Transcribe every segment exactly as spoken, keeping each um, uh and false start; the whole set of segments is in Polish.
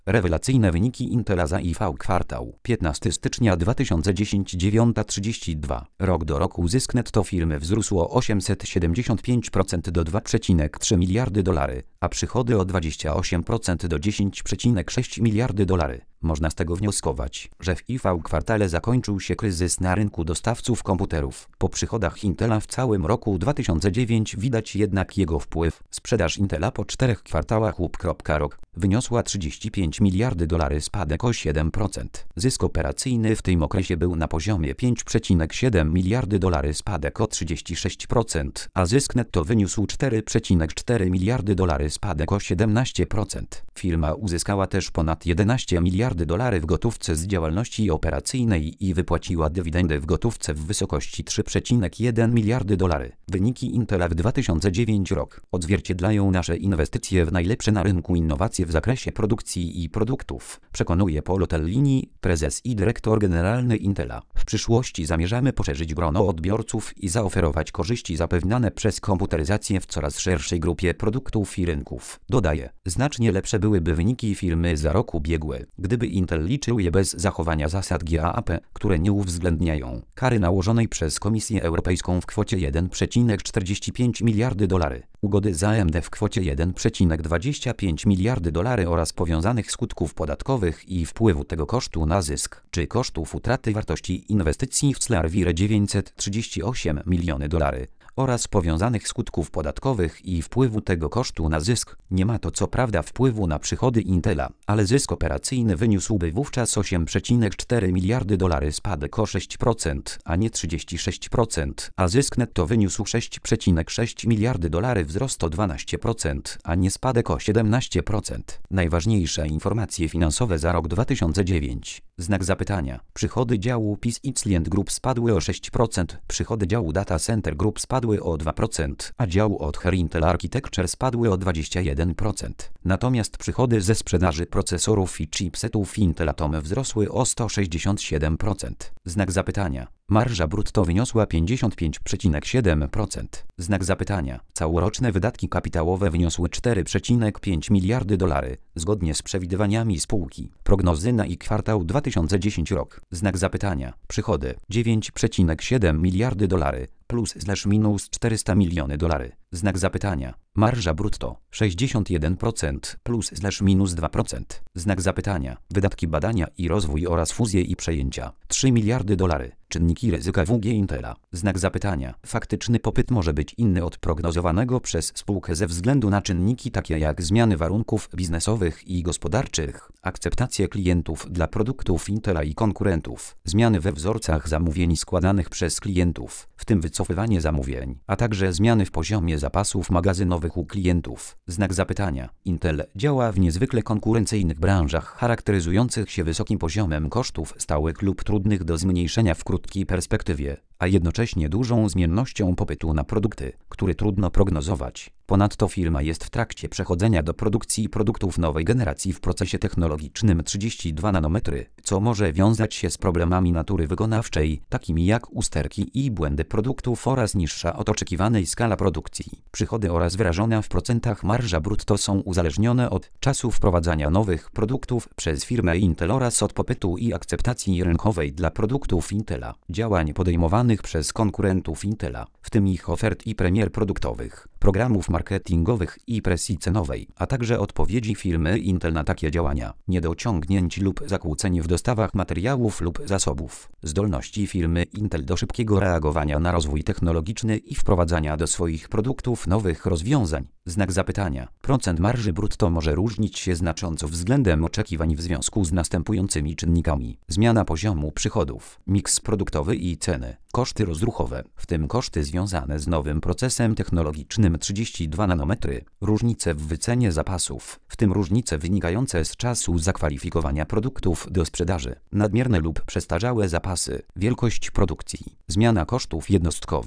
Rewelacyjne wyniki Intela za I V kwartał piętnastego stycznia dwa tysiące dziesiątego dziewiąta trzydzieści dwa. Rok do roku zysk netto firmy wzrósł o osiemset siedemdziesiąt pięć procent do dwa przecinek trzy miliardy dolarów, a przychody o dwadzieścia osiem procent do dziesięć przecinek sześć miliardy dolarów. Można z tego wnioskować, że w I V kwartale zakończył się kryzys na rynku dostawców komputerów. Po przychodach Intela w całym roku dwa tysiące dziewiątym widać jednak jego wpływ. Sprzedaż Intela po czterech kwartałach łup.rok wyniosła trzydzieści pięć miliardów dolarów, spadek o siedem procent. Zysk operacyjny w tym okresie był na poziomie pięć przecinek siedem miliardy dolarów, spadek o trzydzieści sześć procent, a zysk netto wyniósł cztery przecinek cztery miliardy dolarów, spadek o siedemnaście procent. Firma uzyskała też ponad jedenaście miliardów dolarów w gotówce z działalności operacyjnej i wypłaciła dywidendę w gotówce w wysokości trzy przecinek jeden miliardy dolarów. Wyniki Intela w dwa tysiące dziewiątym rok odzwierciedlają nasze inwestycje w najlepsze na rynku innowacje w zakresie produkcji i produktów, przekonuje Paolo Tellini, prezes i dyrektor generalny Intela. W przyszłości zamierzamy poszerzyć grono odbiorców i zaoferować korzyści zapewniane przez komputeryzację w coraz szerszej grupie produktów i rynków. Dodaje, znacznie lepsze byłyby wyniki firmy za rok ubiegły, gdyby Intel liczył je bez zachowania zasad G A A P, które nie uwzględniają kary nałożonej przez Komisję Europejską w kwocie jeden przecinek czterdzieści pięć miliardy dolarów, ugody z A M D w kwocie jeden przecinek dwadzieścia pięć miliardy dolarów oraz powiązanych skutków podatkowych i wpływu tego kosztu na zysk, czy kosztów utraty wartości inwestycji w Clearwire dziewięćset trzydzieści osiem miliony dolarów, oraz powiązanych skutków podatkowych i wpływu tego kosztu na zysk. Nie ma to co prawda wpływu na przychody Intela, ale zysk operacyjny wyniósłby wówczas osiem przecinek cztery miliardy dolarów, spadek o sześć procent, a nie trzydzieści sześć procent, a zysk netto wyniósł sześć przecinek sześć miliardy dolarów, wzrost o dwanaście procent, a nie spadek o siedemnaście procent. Najważniejsze informacje finansowe za rok dwa tysiące dziewiąty. Znak zapytania. Przychody działu P I S i Client Group spadły o sześć procent, przychody działu Data Center Group spadły o dwa procent, a działu od Intel Architecture spadły o dwadzieścia jeden procent. Natomiast przychody ze sprzedaży procesorów i chipsetów Intel Atom wzrosły o sto sześćdziesiąt siedem procent. Znak zapytania. Marża brutto wyniosła pięćdziesiąt pięć przecinek siedem procent. Znak zapytania. Całoroczne wydatki kapitałowe wyniosły cztery przecinek pięć miliardy dolarów, zgodnie z przewidywaniami spółki. Prognozy na I kwartał dwa tysiące dziesiąty rok. Znak zapytania. Przychody dziewięć przecinek siedem miliardy dolarów, plus slash minus czterysta miliony dolarów. Znak zapytania. Marża brutto sześćdziesiąt jeden procent plus slash minus dwa procent. Znak zapytania. Wydatki badania i rozwój oraz fuzje i przejęcia trzy miliardy dolarów. Czynniki ryzyka W G Intela. Znak zapytania. Faktyczny popyt może być inny od prognozowanego przez spółkę ze względu na czynniki takie jak zmiany warunków biznesowych i gospodarczych, akceptację klientów dla produktów Intela i konkurentów, zmiany we wzorcach zamówień składanych przez klientów, w tym wycofywanie zamówień, a także zmiany w poziomie zapasów magazynowych u klientów. Znak zapytania. Intel działa w niezwykle konkurencyjnych branżach charakteryzujących się wysokim poziomem kosztów stałych lub trudnych do zmniejszenia w krótkiej perspektywie, a jednocześnie dużą zmiennością popytu na produkty, które trudno prognozować. Ponadto firma jest w trakcie przechodzenia do produkcji produktów nowej generacji w procesie technologicznym trzydzieści dwa nanometry, co może wiązać się z problemami natury wykonawczej, takimi jak usterki i błędy produktów oraz niższa od oczekiwanej skala produkcji. Przychody oraz wyrażona w procentach marża brutto są uzależnione od czasu wprowadzania nowych produktów przez firmę Intel oraz od popytu i akceptacji rynkowej dla produktów Intela, działań podejmowanych przez konkurentów Intela, w tym ich ofert i premier produktowych, programów marketingowych i presji cenowej, a także odpowiedzi firmy Intel na takie działania, niedociągnięć lub zakłóceń w dostawach materiałów lub zasobów, zdolności firmy Intel do szybkiego reagowania na rozwój technologiczny i wprowadzania do swoich produktów nowych rozwiązań. Znak zapytania. Procent marży brutto może różnić się znacząco względem oczekiwań w związku z następującymi czynnikami. Zmiana poziomu przychodów, miks produktowy i ceny, koszty rozruchowe, w tym koszty związane z nowym procesem technologicznym trzydzieści dwa nanometry, różnice w wycenie zapasów, w tym różnice wynikające z czasu zakwalifikowania produktów do sprzedaży, nadmierne lub przestarzałe zapasy, wielkość produkcji, zmiana kosztów jednostkowych,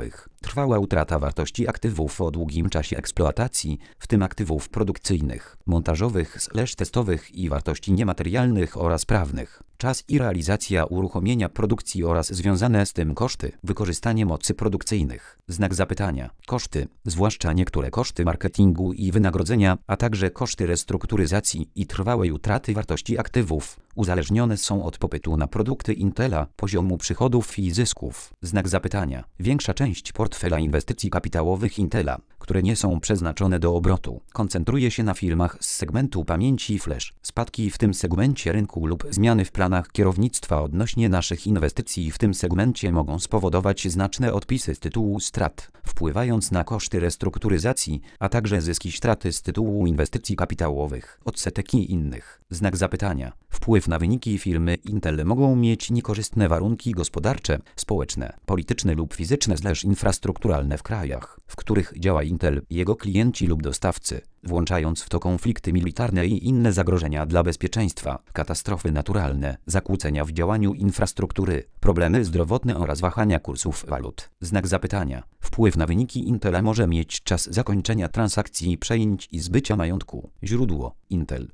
Trwała utrata wartości aktywów o długim czasie eksploatacji, w tym aktywów produkcyjnych, montażowych, slash testowych i wartości niematerialnych oraz prawnych. Czas i realizacja uruchomienia produkcji oraz związane z tym koszty. Wykorzystanie mocy produkcyjnych. Znak zapytania. Koszty, zwłaszcza niektóre koszty marketingu i wynagrodzenia, a także koszty restrukturyzacji i trwałej utraty wartości aktywów, uzależnione są od popytu na produkty Intela, poziomu przychodów i zysków. Znak zapytania. Większa część portfela inwestycji kapitałowych Intela, które nie są przeznaczone do obrotu, koncentruje się na firmach z segmentu pamięci flash. Spadki w tym segmencie rynku lub zmiany w planach kierownictwa odnośnie naszych inwestycji w tym segmencie mogą spowodować znaczne odpisy z tytułu strat, wpływając na koszty restrukturyzacji, a także zyski straty z tytułu inwestycji kapitałowych, odsetek i innych. Znak zapytania. Wpływ na wyniki firmy Intel mogą mieć niekorzystne warunki gospodarcze, społeczne, polityczne lub fizyczne slash infrastrukturalne w krajach, w których działa Intel, jego klienci lub dostawcy, włączając w to konflikty militarne i inne zagrożenia dla bezpieczeństwa, katastrofy naturalne, zakłócenia w działaniu infrastruktury, problemy zdrowotne oraz wahania kursów walut. Znak zapytania. Wpływ na wyniki Intela może mieć czas zakończenia transakcji przejęć i zbycia majątku. Źródło: Intel.